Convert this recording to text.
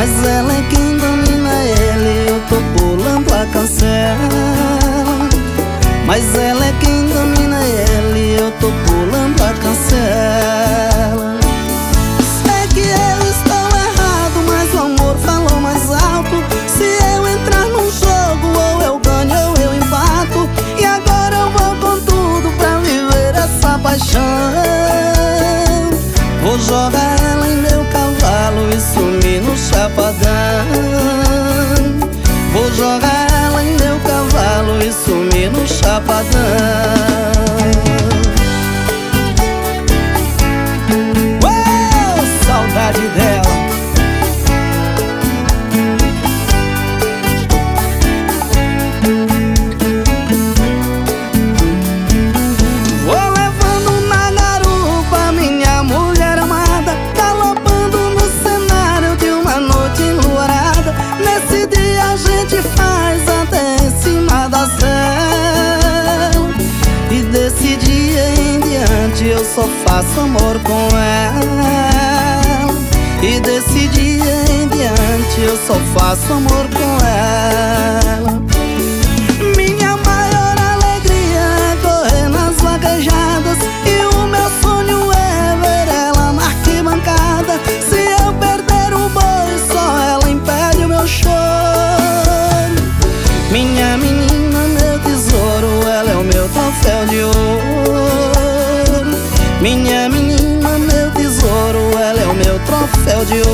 mas ela é quem domina ele. Eu tô pulando a cancela, mas ela é quem domina ele. Eu tô pulando a cancela. Sei que eu estou errado, mas o amor falou mais alto. Se eu entrar num jogo, ou eu ganho ou eu empato. E agora eu vou com tudo pra viver essa paixão. Vou jogar ela em meu cavalo e sumir no chapadão. Vou jogar ela em meu cavalo e sumir no chapadão. Saudade dela. Vou levando na garupa minha mulher amada, galopando no cenário de uma noite enluarada. Nesse dia a gente faz até em cima da cela, e desse dia em diante eu só faço amor com ela. E desse dia em diante eu só faço amor com ela. Minha maior alegria é correr nas vaquejadas, e o meu sonho é ver ela na arquibancada. Se eu perder o boi, só ela impede o meu choro. Minha menina, meu tesouro, ela é o meu troféu de ouro. Minha menina, meu tesouro, ela é o meu troféu de ouro.